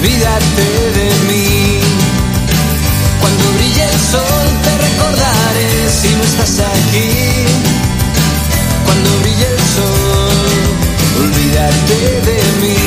olvídate de mí. Cuando brille el sol te recordaré si no estás aquí. Cuando brille el sol, olvídate de mí.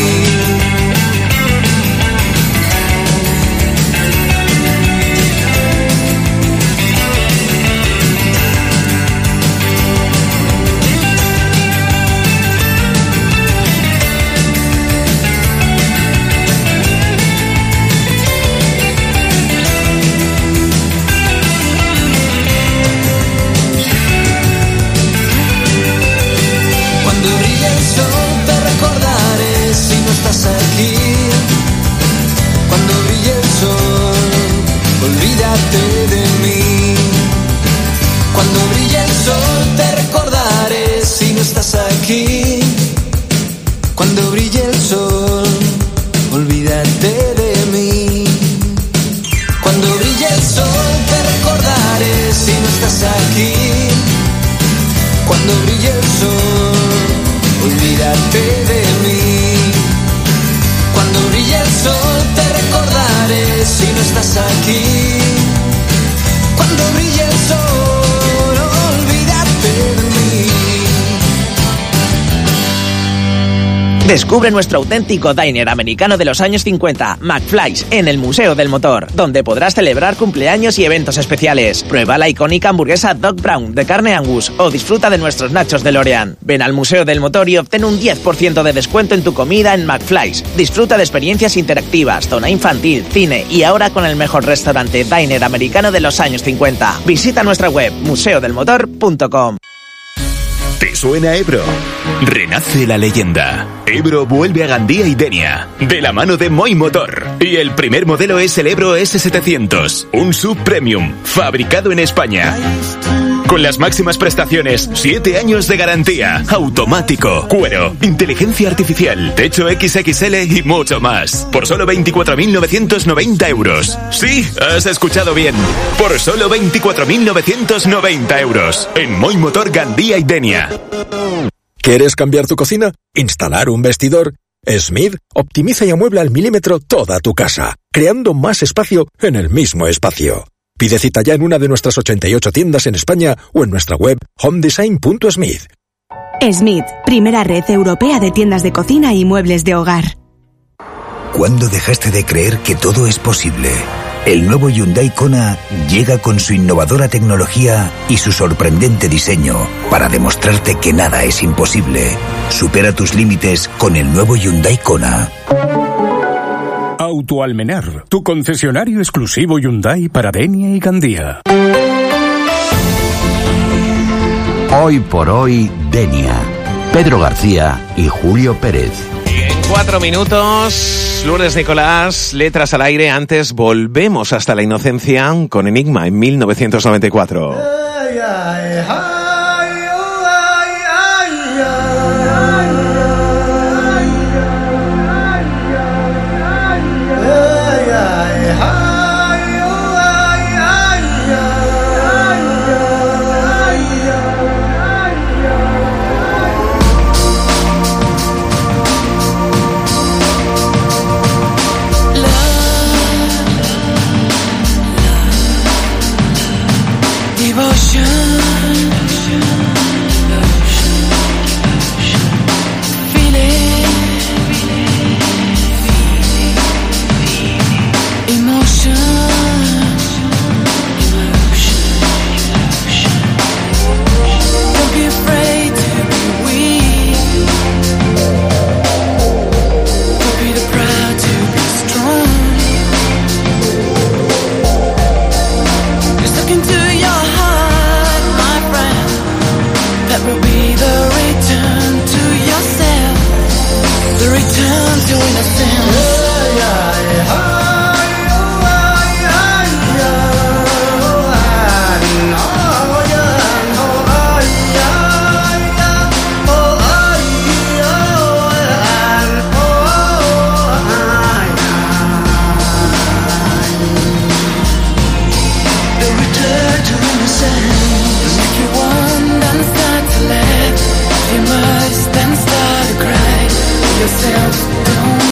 Aquí, cuando brille el sol, olvídate de mí. Cuando brille el sol te recordaré si no estás aquí. Cuando brille el sol, olvídate de mí. Cuando brille el sol te recordaré si no estás aquí. Cuando brille el sol, olvídate de mí. Cuando brille el sol te recordaré si no estás aquí. Cuando brille el sol, olvídate de mí. Descubre nuestro auténtico diner americano de los años 50, McFly's, en el Museo del Motor, donde podrás celebrar cumpleaños y eventos especiales. Prueba la icónica hamburguesa Doc Brown de carne Angus o disfruta de nuestros nachos DeLorean. Ven al Museo del Motor y obtén un 10% de descuento en tu comida en McFly's. Disfruta de experiencias interactivas, zona infantil, cine y ahora con el mejor restaurante diner americano de los años 50. Visita nuestra web museodelmotor.com. ¿Te suena Ebro? Renace la leyenda. Ebro vuelve a Gandía y Denia, de la mano de Moi Motor. Y el primer modelo es el Ebro S700, un SUV premium, fabricado en España. Con las máximas prestaciones, 7 años de garantía, automático, cuero, inteligencia artificial, techo XXL y mucho más. Por solo 24.990 euros. Sí, has escuchado bien. Por solo 24.990 euros. En Moi Motor Gandía y Denia. ¿Quieres cambiar tu cocina? ¿Instalar un vestidor? Smith optimiza y amuebla al milímetro toda tu casa, creando más espacio en el mismo espacio. Pide cita ya en una de nuestras 88 tiendas en España o en nuestra web homedesign.smith. Smith, primera red europea de tiendas de cocina y muebles de hogar. ¿Cuándo dejaste de creer que todo es posible? El nuevo Hyundai Kona llega con su innovadora tecnología y su sorprendente diseño para demostrarte que nada es imposible. Supera tus límites con el nuevo Hyundai Kona. Autoalmenar, tu concesionario exclusivo Hyundai para Denia y Gandía. Hoy por hoy, Denia. Pedro García y Julio Pérez. 4 minutos, Lourdes Nicolás, letras al aire. Antes volvemos hasta la inocencia con Enigma en 1994. The return to innocence.